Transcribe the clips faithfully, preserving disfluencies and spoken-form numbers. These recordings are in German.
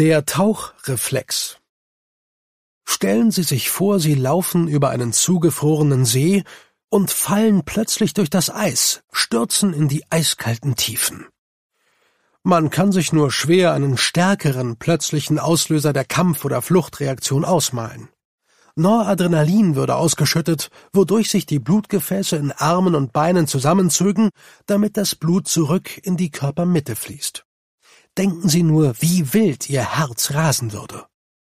Der Tauchreflex. Stellen Sie sich vor, Sie laufen über einen zugefrorenen See und fallen plötzlich durch das Eis, stürzen in die eiskalten Tiefen. Man kann sich nur schwer einen stärkeren plötzlichen Auslöser der Kampf- oder Fluchtreaktion ausmalen. Noradrenalin würde ausgeschüttet, wodurch sich die Blutgefäße in Armen und Beinen zusammenzögen, damit das Blut zurück in die Körpermitte fließt. Denken Sie nur, wie wild Ihr Herz rasen würde.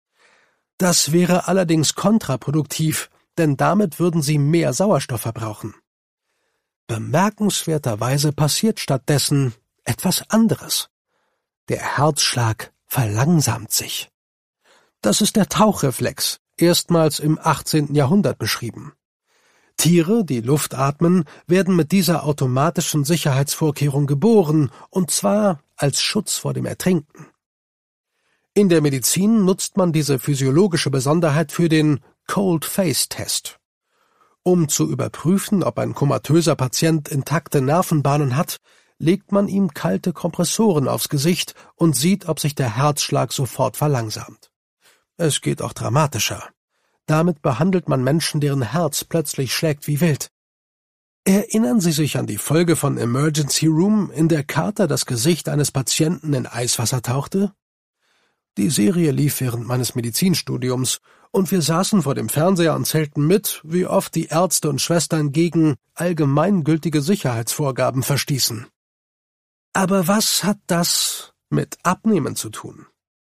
Das wäre allerdings kontraproduktiv, denn damit würden Sie mehr Sauerstoff verbrauchen. Bemerkenswerterweise passiert stattdessen etwas anderes. Der Herzschlag verlangsamt sich. Das ist der Tauchreflex, erstmals im achtzehnten Jahrhundert beschrieben. Tiere, die Luft atmen, werden mit dieser automatischen Sicherheitsvorkehrung geboren, und zwar als Schutz vor dem Ertrinken. In der Medizin nutzt man diese physiologische Besonderheit für den Cold-Face-Test. Um zu überprüfen, ob ein komatöser Patient intakte Nervenbahnen hat, legt man ihm kalte Kompressoren aufs Gesicht und sieht, ob sich der Herzschlag sofort verlangsamt. Es geht auch dramatischer. Damit behandelt man Menschen, deren Herz plötzlich schlägt wie wild. Erinnern Sie sich an die Folge von Emergency Room, in der Carter das Gesicht eines Patienten in Eiswasser tauchte? Die Serie lief während meines Medizinstudiums, und wir saßen vor dem Fernseher und zählten mit, wie oft die Ärzte und Schwestern gegen allgemeingültige Sicherheitsvorgaben verstießen. Aber was hat das mit Abnehmen zu tun?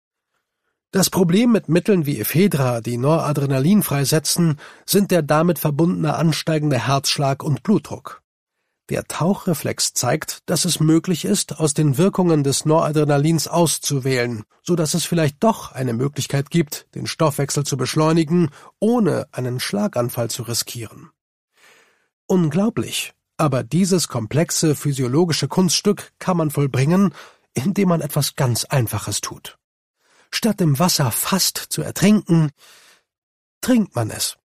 Das Problem mit Mitteln wie Ephedra, die Noradrenalin freisetzen, sind der damit verbundene ansteigende Herzschlag und Blutdruck. Der Tauchreflex zeigt, dass es möglich ist, aus den Wirkungen des Noradrenalins auszuwählen, so dass es vielleicht doch eine Möglichkeit gibt, den Stoffwechsel zu beschleunigen, ohne einen Schlaganfall zu riskieren. Unglaublich, aber dieses komplexe physiologische Kunststück kann man vollbringen, indem man etwas ganz Einfaches tut. Statt im Wasser fast zu ertrinken, trinkt man es.